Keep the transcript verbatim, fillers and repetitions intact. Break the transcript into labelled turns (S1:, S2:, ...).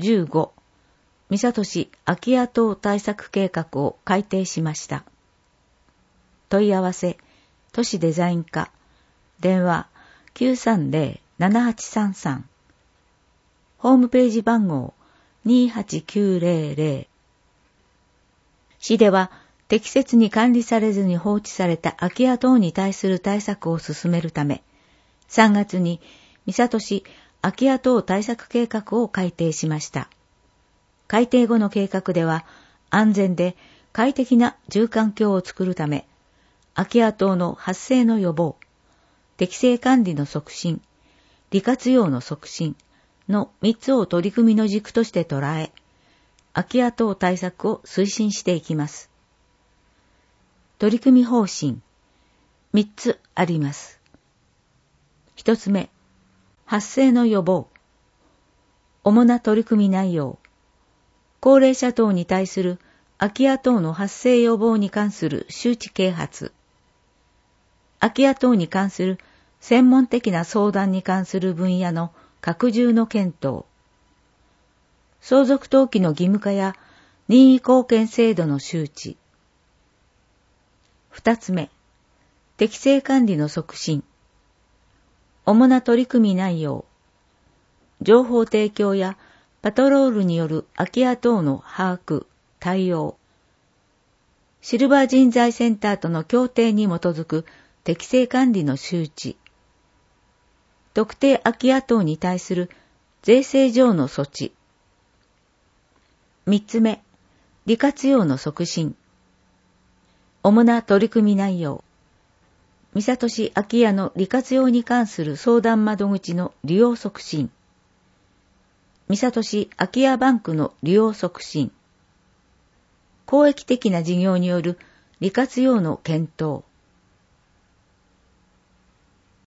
S1: じゅうご、三郷市空き家等対策計画を改定しました。問い合わせ、都市デザイン課、電話 きゅうさんゼロ ななはちさんさん、ホームページ番号 にーはちきゅうゼロゼロ。市では適切に管理されずに放置された空き家等に対する対策を進めるため、さんがつに三郷市空き家等対策計画を改定しました。改定後の計画では、安全で快適な住環境を作るため、空き家等の発生の予防、適正管理の促進、利活用の促進のみっつを取り組みの軸として捉え、空き家等対策を推進していきます。取り組み方針、みっつあります。ひとつめ、発生の予防。主な取り組み内容。高齢者等に対する空き家等の発生予防に関する周知啓発。空き家等に関する専門的な相談に関する分野の拡充の検討。相続登記の義務化や任意後見制度の周知。二つ目、適正管理の促進。主な取り組み内容。情報提供やパトロールによる空き家等の把握、対応。シルバー人材センターとの協定に基づく適正管理の周知。特定空き家等に対する税制上の措置。三つ目、利活用の促進。主な取り組み内容。三郷市空き家の利活用に関する相談窓口の利用促進。三郷市空き家バンクの利用促進。公益的な事業による利活用の検討。